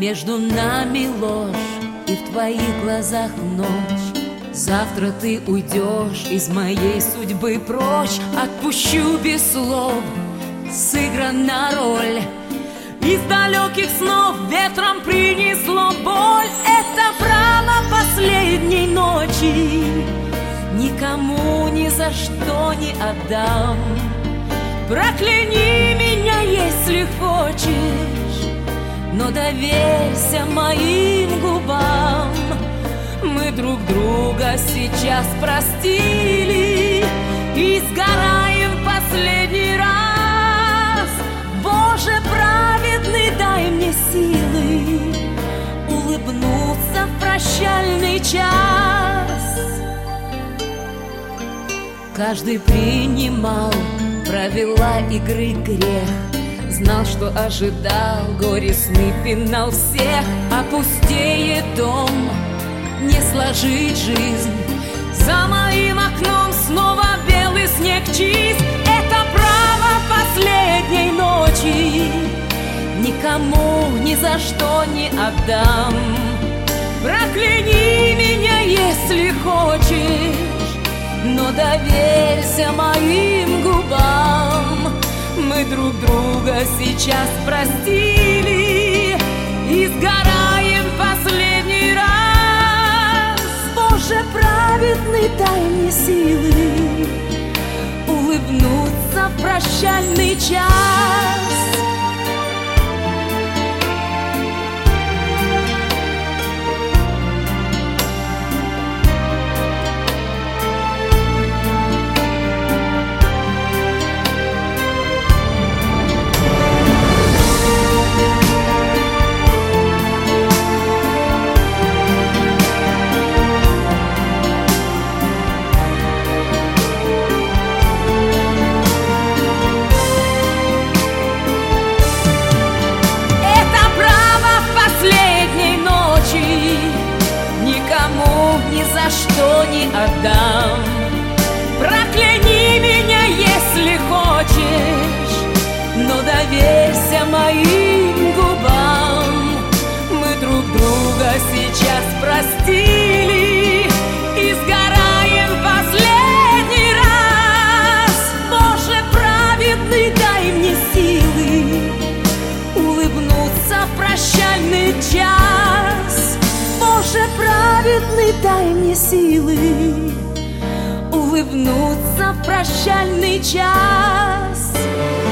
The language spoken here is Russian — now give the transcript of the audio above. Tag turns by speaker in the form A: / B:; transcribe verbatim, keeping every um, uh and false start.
A: Между нами ложь и в твоих глазах ночь. Завтра ты уйдешь из моей судьбы прочь. Отпущу без слов, сыграна роль. Из далеких снов ветром принесло боль. Это право последней ночи никому ни за что не отдам. Прокляни меня, если хочешь, но доверься моим губам. Мы друг друга сейчас простили и сгораем в последний раз. Боже праведный, дай мне силы улыбнуться в прощальный час. Каждый принимал правила игры грех, знал, что ожидал горестный финал всех. Опустеет дом, не сложить жизнь. За моим окном снова белый снег чист. Это право последней ночи никому ни за что не отдам. Прокляни меня, если хочешь, но доверься моим губам. Мы друг друга сейчас простили и сгораем в последний раз. Боже праведный, дай мне силы улыбнуться в прощальный час. Ни за что не отдам. Прокляни меня, если хочешь, но доверься моим губам. Мы друг друга сейчас простили и сгораем в последний раз. Боже праведный, дай мне силы улыбнуться в прощальный час. Боже праведный, дай мне силы улыбнуться в прощальный час.